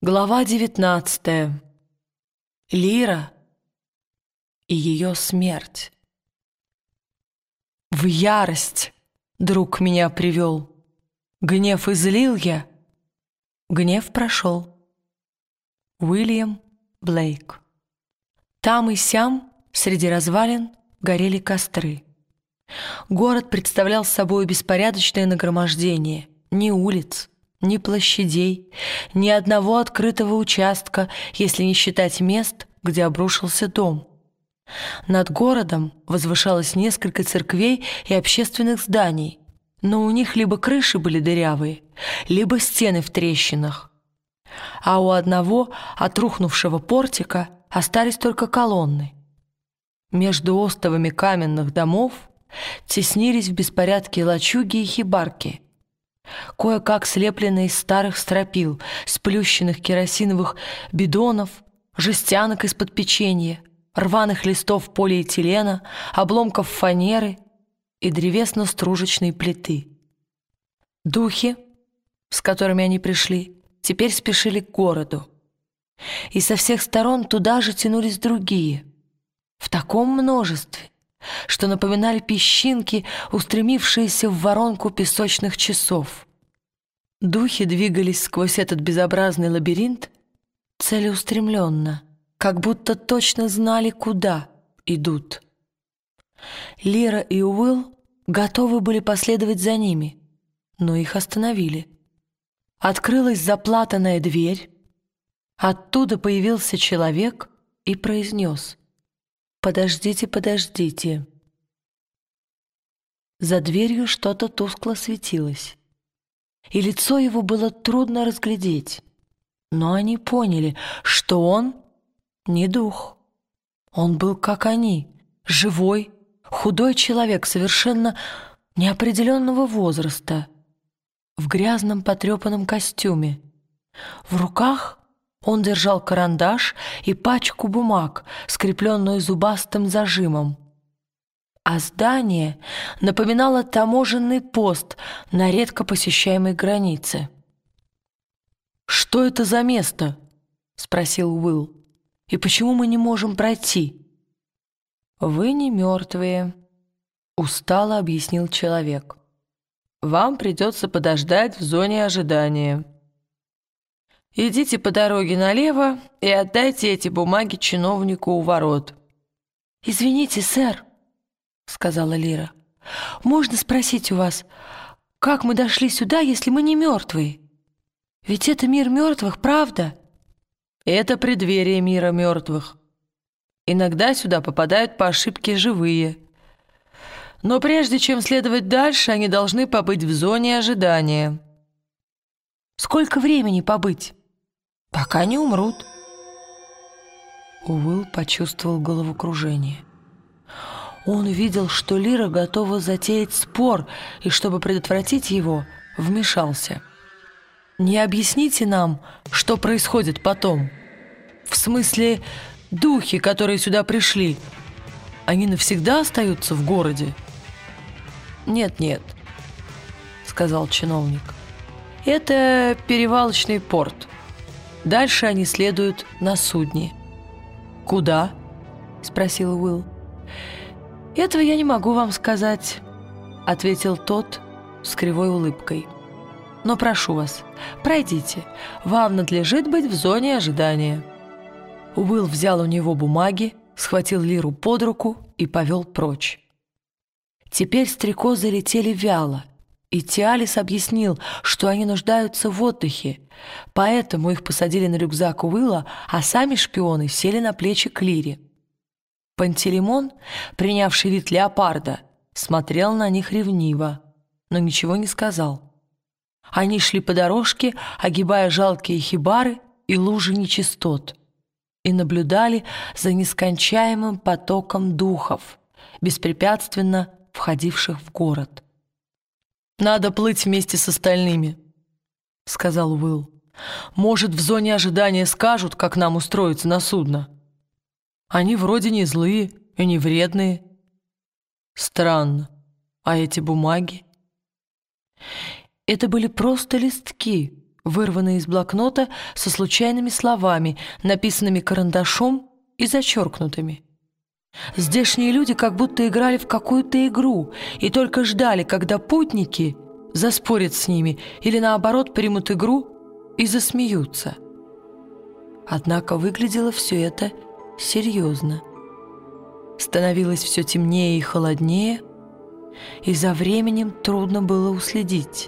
Глава 19. Лира и ее смерть. В ярость друг меня привел. Гнев излил я, гнев прошел. Уильям Блейк. Там и сям, среди развалин, горели костры. Город представлял собой беспорядочное нагромождение ни улиц, ни площадей, ни одного открытого участка, если не считать мест, где обрушился дом. Над городом возвышалось несколько церквей и общественных зданий, но у них либо крыши были дырявые, либо стены в трещинах. А у одного от рухнувшего портика остались только колонны. Между остовами каменных домов теснились в беспорядке лачуги и хибарки, кое-как слепленные из старых стропил, сплющенных керосиновых бидонов, жестянок из-под печенья, рваных листов полиэтилена, обломков фанеры и древесно-стружечной плиты. Духи, с которыми они пришли, теперь спешили к городу. И со всех сторон туда же тянулись другие, в таком множестве, что напоминали песчинки, устремившиеся в воронку песочных часов. Духи двигались сквозь этот безобразный лабиринт целеустремленно, как будто точно знали, куда идут. Лира и Уилл готовы были последовать за ними, но их остановили. Открылась заплатанная дверь, оттуда появился человек и произнес: «Подождите, подождите». За дверью что-то тускло светилось, и лицо его было трудно разглядеть, но они поняли, что он не дух. Он был как они, живой, худой человек совершенно неопределенного возраста, в грязном потрепанном костюме. В руках он держал карандаш и пачку бумаг, скрепленную зубастым зажимом. А здание напоминало таможенный пост на редко посещаемой границе. «Что это за место?» — спросил Уилл. «И почему мы не можем пройти?» «Вы не мертвые», — устало объяснил человек. «Вам придется подождать в зоне ожидания. Идите по дороге налево и отдайте эти бумаги чиновнику у ворот». «Извините, сэр», — сказала Лира, — «можно спросить у вас, как мы дошли сюда, если мы не мертвые? Ведь это мир мертвых, правда?» «Это преддверие мира мертвых. Иногда сюда попадают по ошибке живые. Но прежде чем следовать дальше, они должны побыть в зоне ожидания». «Сколько времени побыть?» «Пока не умрут». Уилл почувствовал головокружение. Он видел, что Лира готова затеять спор, и, чтобы предотвратить его, вмешался. «Не объясните нам, что происходит потом? В смысле, духи, которые сюда пришли, они навсегда остаются в городе?» «Нет-нет», — сказал чиновник. «Это перевалочный порт. Дальше они следуют на судне». «Куда?» — спросил Уилл. «Этого я не могу вам сказать», — ответил тот с кривой улыбкой. «Но прошу вас, пройдите. Вам надлежит быть в зоне ожидания». Уилл взял у него бумаги, схватил Лиру под руку и повел прочь. Теперь стрекозы летели вяло, и Тиалис объяснил, что они нуждаются в отдыхе, поэтому их посадили на рюкзак Уилла, а сами шпионы сели на плечи к Лире. Пантелеймон, принявший вид леопарда, смотрел на них ревниво, но ничего не сказал. Они шли по дорожке, огибая жалкие хибары и лужи нечистот, и наблюдали за нескончаемым потоком духов, беспрепятственно входивших в город. «Надо плыть вместе с остальными», — сказал Уилл. «Может, в зоне ожидания скажут, как нам устроиться на судно? Они вроде не злые и не вредные». «Странно. А эти бумаги?» «Это были просто листки, вырванные из блокнота со случайными словами, написанными карандашом и зачеркнутыми. Здешние люди как будто играли в какую-то игру и только ждали, когда путники заспорят с ними или, наоборот, примут игру и засмеются. Однако выглядело все это серьезно. Становилось все темнее и холоднее, и за временем трудно было уследить.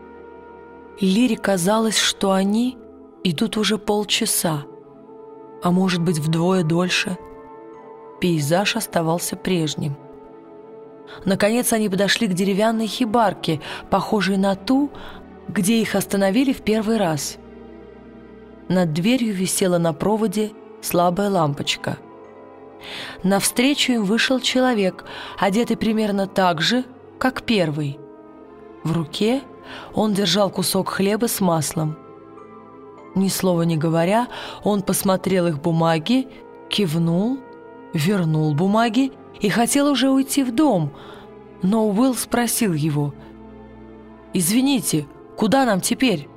Лире казалось, что они идут уже полчаса, а может быть вдвое дольше. Пейзаж оставался прежним. Наконец они подошли к деревянной хибарке, похожей на ту, где их остановили в первый раз. Над дверью висела на проводе слабая лампочка. Навстречу им вышел человек, одетый примерно так же, как первый. В руке он держал кусок хлеба с маслом. Ни слова не говоря, он посмотрел их бумаги, кивнул, вернул бумаги и хотел уже уйти в дом, но Уилл спросил его: «Извините, куда нам теперь?»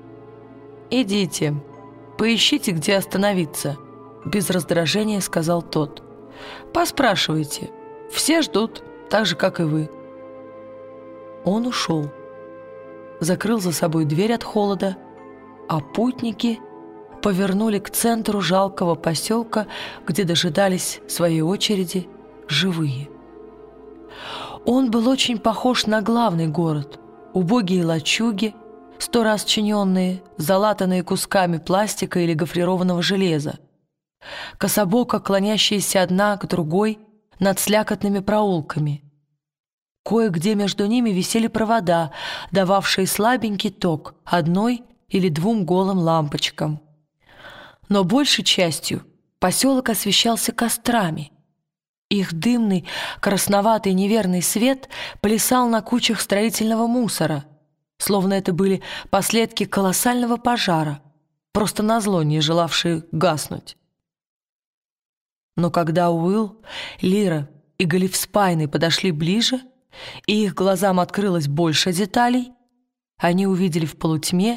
«Идите, поищите, где остановиться», — без раздражения сказал тот. «Поспрашивайте, все ждут, так же, как и вы». Он ушел, закрыл за собой дверь от холода, а путники повернули к центру жалкого поселка, где дожидались своей очереди живые. Он был очень похож на главный город. Убогие лачуги, 100 раз чиненные, залатанные кусками пластика или гофрированного железа, кособоко клонящиеся одна к другой над слякотными проулками. Кое-где между ними висели провода, дававшие слабенький ток одной или двум голым лампочкам. Но большей частью поселок освещался кострами. Их дымный, красноватый неверный свет плясал на кучах строительного мусора, словно это были последки колоссального пожара, просто назло не желавшие гаснуть. Но когда Уилл, Лира и Галифспайны подошли ближе, и их глазам открылось больше деталей, они увидели в полутьме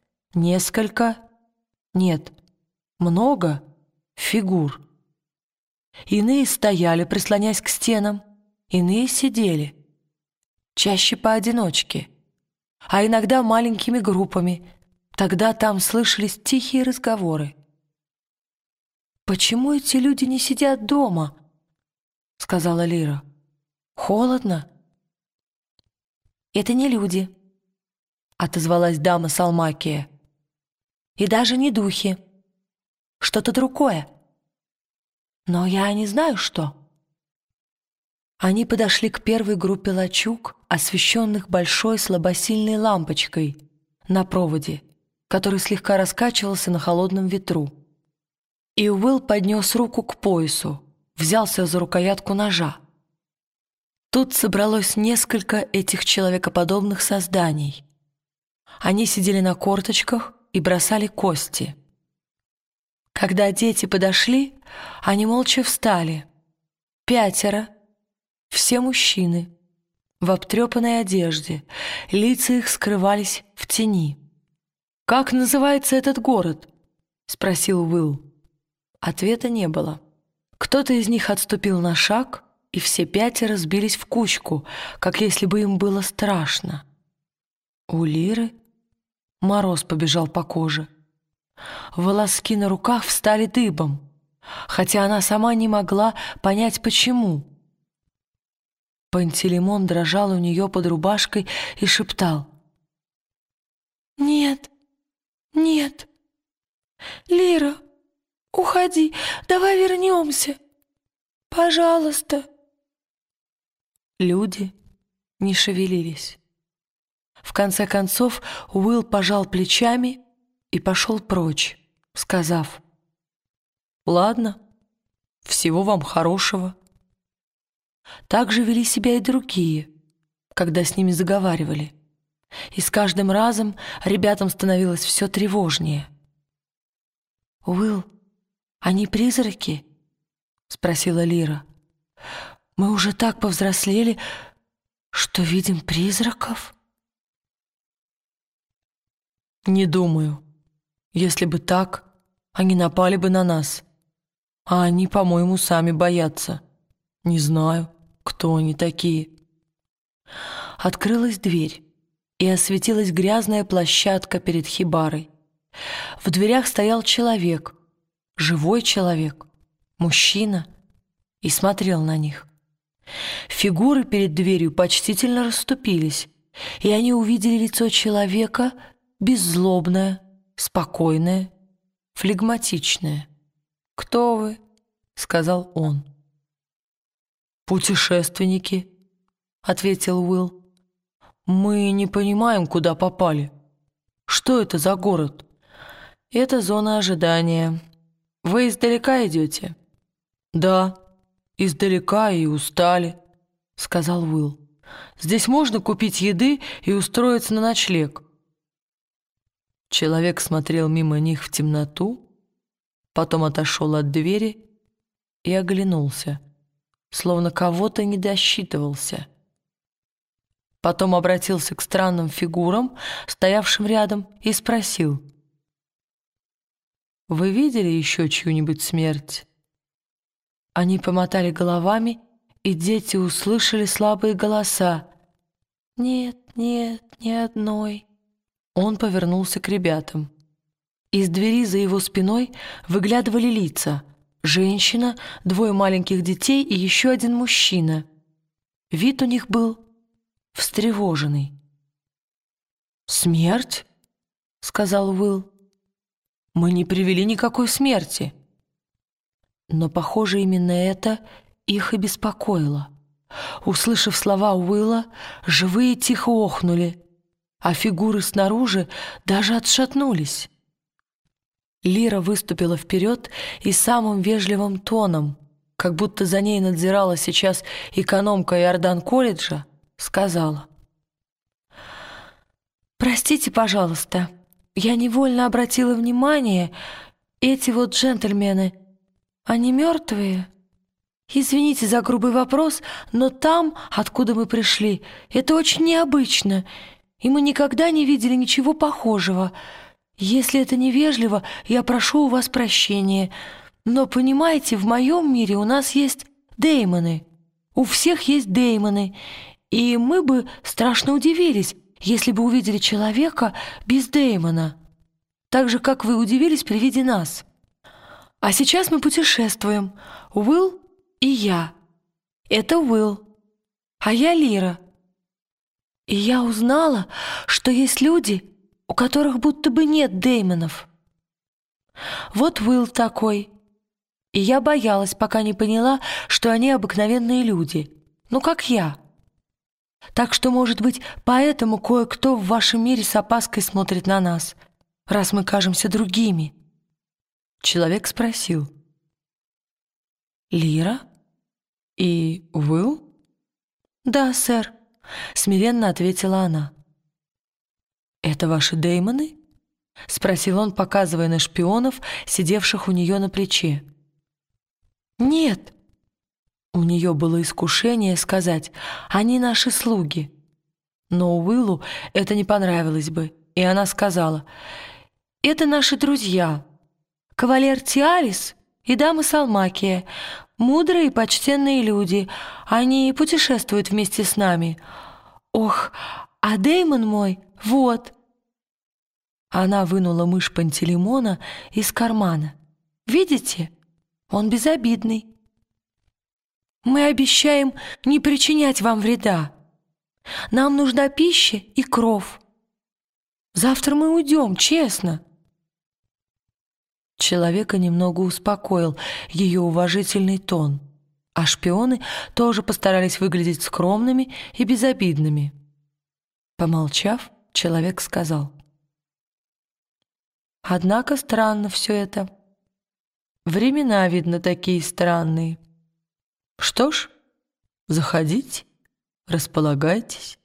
много фигур. Иные стояли, прислонясь к стенам, иные сидели, чаще поодиночке, а иногда маленькими группами. Тогда там слышались тихие разговоры. «Почему эти люди не сидят дома?» — сказала Лира. «Холодно». «Это не люди», — отозвалась дама Салмакия. «И даже не духи. Что-то другое. Но я не знаю, что». Они подошли к первой группе лачуг, освещенных большой слабосильной лампочкой на проводе, который слегка раскачивался на холодном ветру. И Уилл поднес руку к поясу, взялся за рукоятку ножа. Тут собралось несколько этих человекоподобных созданий. Они сидели на корточках и бросали кости. Когда дети подошли, они молча встали. 5, все мужчины, в обтрепанной одежде, лица их скрывались в тени. «Как называется этот город?» — спросил Уилл. Ответа не было. Кто-то из них отступил на шаг, и все 5 сбились в кучку, как если бы им было страшно. У Лиры мороз побежал по коже. Волоски на руках встали дыбом, хотя она сама не могла понять, почему. Пантелеймон дрожал у нее под рубашкой и шептал: «Нет, нет, Лира, уходи, давай вернемся, пожалуйста». Люди не шевелились. В конце концов Уилл пожал плечами и пошел прочь, сказав: «Ладно, всего вам хорошего». Так же вели себя и другие, когда с ними заговаривали. И с каждым разом ребятам становилось все тревожнее. «Уилл, они призраки?» — спросила Лира. «Мы уже так повзрослели, что видим призраков?» Не думаю. Если бы так, они напали бы на нас. А они, по-моему, сами боятся. Не знаю, кто они такие». Открылась дверь, и осветилась грязная площадка перед хибарой. В дверях стоял человек, живой человек, мужчина, и смотрел на них. Фигуры перед дверью почтительно расступились, и они увидели лицо человека беззлобное, спокойное, флегматичное. «Кто вы?» — сказал он. «Путешественники», — ответил Уилл. «Мы не понимаем, куда попали. Что это за город?» «Это зона ожидания. Вы издалека идете?» «Да, издалека и устали», — сказал Уилл. «Здесь можно купить еды и устроиться на ночлег». Человек смотрел мимо них в темноту, потом отошел от двери и оглянулся, словно кого-то не досчитывался. Потом обратился к странным фигурам, стоявшим рядом, и спросил: «Вы видели еще чью-нибудь смерть?» Они помотали головами, и дети услышали слабые голоса. «Нет, нет, ни одной». Он повернулся к ребятам. Из двери за его спиной выглядывали лица: женщина, двое маленьких детей и еще один мужчина. Вид у них был встревоженный. «Смерть?» — сказал Уилл. «Мы не привели никакой смерти». Но, похоже, именно это их и беспокоило. Услышав слова Уилла, живые тихо охнули, а фигуры снаружи даже отшатнулись. Лира выступила вперед и самым вежливым тоном, как будто за ней надзирала сейчас экономка Иордан-колледжа, сказала: «Простите, пожалуйста, я невольно обратила внимание, эти вот джентльмены, они мертвые? Извините за грубый вопрос, но там, откуда мы пришли, это очень необычно, и мы никогда не видели ничего похожего. Если это невежливо, я прошу у вас прощения. Но, понимаете, в моем мире у нас есть деймоны. У всех есть деймоны, и мы бы страшно удивились, если бы увидели человека без деймона, так же, как вы удивились при виде нас. А сейчас мы путешествуем, Уилл и я. Это Уилл, а я Лира. И я узнала, что есть люди, у которых будто бы нет деймонов. Вот Уилл такой. И я боялась, пока не поняла, что они обыкновенные люди, ну, как я. Так что, может быть, поэтому кое-кто в вашем мире с опаской смотрит на нас, раз мы кажемся другими». Человек спросил: «Лира? И Уилл?» «Да, сэр», — смиренно ответила она. «Это ваши деймоны?» — спросил он, показывая на шпионов, сидевших у нее на плече. «Нет». У нее было искушение сказать: «Они наши слуги». Но Уиллу это не понравилось бы, и она сказала: «Это наши друзья, кавалер Тиалис и дама Салмакия, мудрые и почтенные люди. Они путешествуют вместе с нами. Ох, а деймон мой, вот». Она вынула мышь Пантелеймона из кармана. «Видите? Он безобидный. Мы обещаем не причинять вам вреда. Нам нужна пища и кров. Завтра мы уйдем, честно». Человека немного успокоил ее уважительный тон, а шпионы тоже постарались выглядеть скромными и безобидными. Помолчав, человек сказал: «Однако странно все это. Времена, видно, такие странные. Что ж, заходите, располагайтесь».